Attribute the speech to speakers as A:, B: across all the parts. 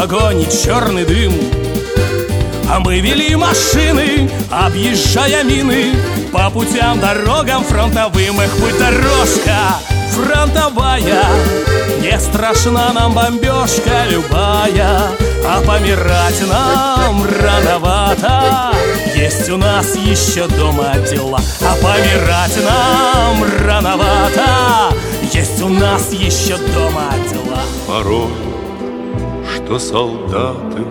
A: огонь и черный дым. А мы вели машины, объезжая мины, по путям, дорогам фронтовым. Их путь-дорожка фронтовая, не страшна нам бомбежка любая, а помирать нам рановато. Есть у нас еще дома дела, а помирать нам рановато. Есть у нас еще дома дела.
B: Порой, что солдаты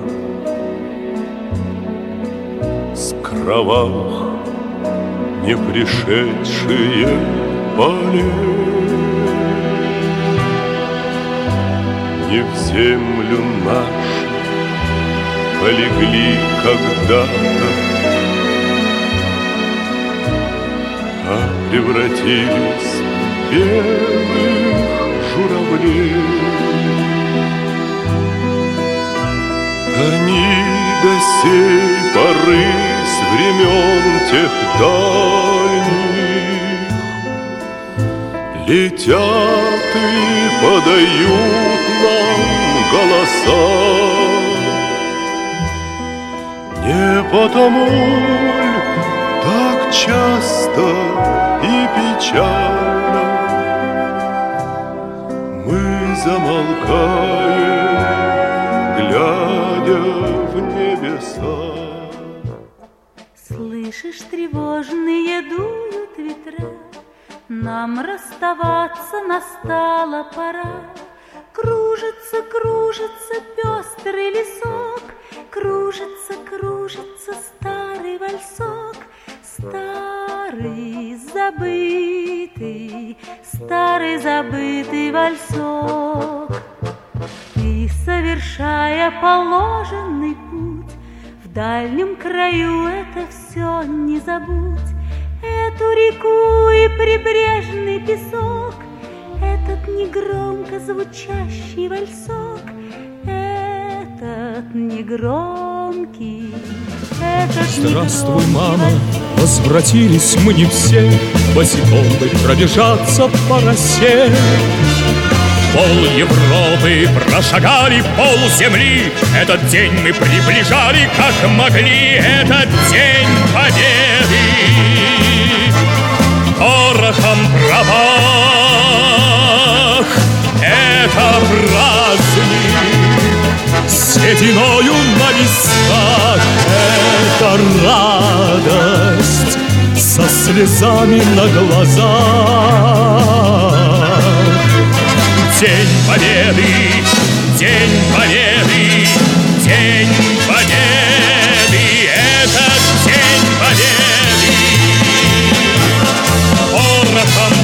B: с кровавых не пришедшие полей не в землю нашу полегли когда-то, а превратились в белых журавлей. Они до сей поры с времен тех дальних летят и подают нам голоса. Не потому ль так часто и печально мы замолкаем, глядя в небеса?
C: Слышишь, тревожные дуют ветра, нам расставаться настала пора. Кружится, кружится пестрый лесок, кружится, кружится старый вальсок. Старый забытый вальсок. И, совершая положенный путь, в дальнем краю это все не забудь. Эту реку и прибрежный песок, этот негромко звучащий вальсок, этот негромкий, этот
D: Здравствуй, мама, возвратились мы не все, босиком бы пробежаться по росе. Пол Европы прошагали, пол земли, этот день мы приближали, как могли, этот день победы. Порохом пропах, это праздник, сединою на висках, это радость, со слезами на глазах. День победы, день победы, день победы, этот день победы. Порохом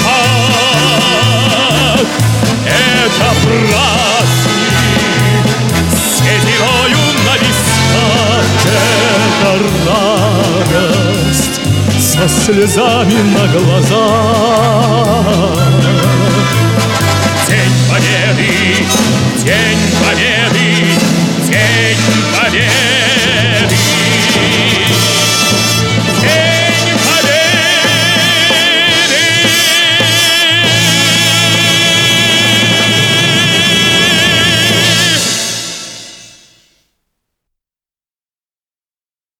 D: пропах, это праздник, сединою на висках, это радость, со слезами на глазах. День победы, день победы,